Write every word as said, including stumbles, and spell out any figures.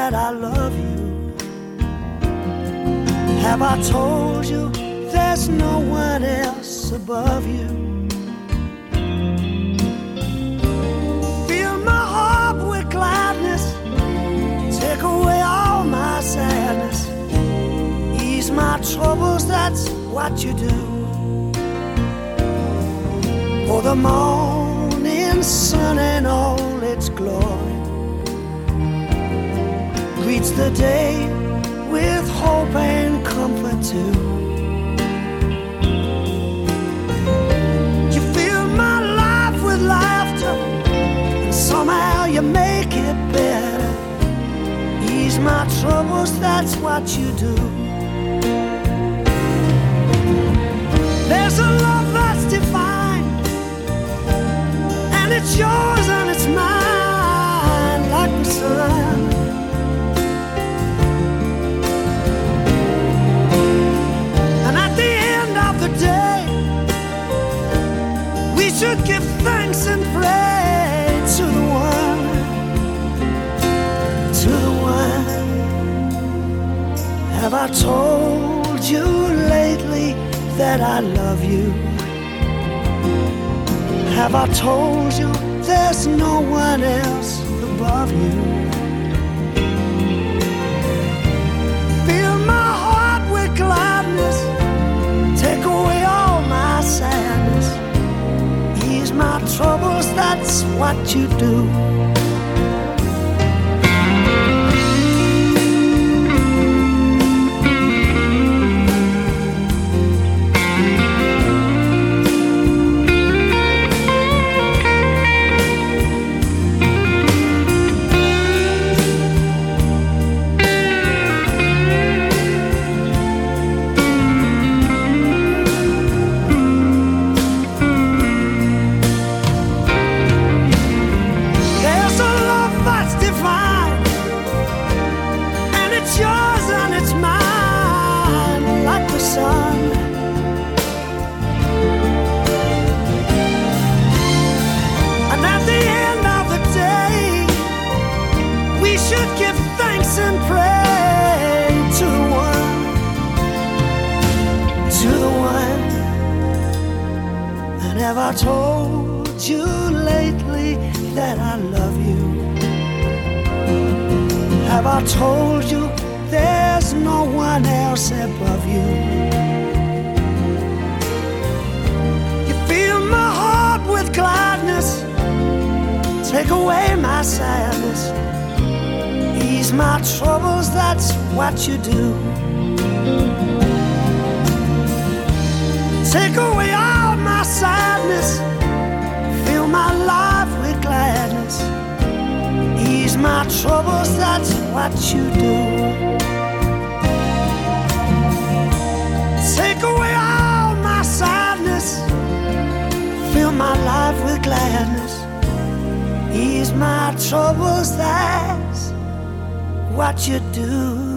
that I love you? Have I told you there's no one else above you? Fill my heart with gladness, take away all my sadness, ease my troubles, that's what you do. For the morning sun and all its glory greets the day with hope and comfort too. You fill my life with laughter, and somehow you make it better. Ease my troubles, that's what you do. There's a love that's divine, and it's yours and it's mine, like the sun. And at the end of the day, we should give thanks and pray to the one, to the one. Have I told you lately that I love you? Have I told you there's no one else above you? Fill my heart with gladness, take away all my sadness, ease my troubles, that's what you do. Have I told you lately that I love you? Have I told you there's no one else above you? You fill my heart with gladness, take away my sadness, ease my troubles, that's what you do. Take away all my sadness, fill my life with gladness, ease my troubles, that's what you do. Take away all my sadness, fill my life with gladness, ease my troubles, that's what you do.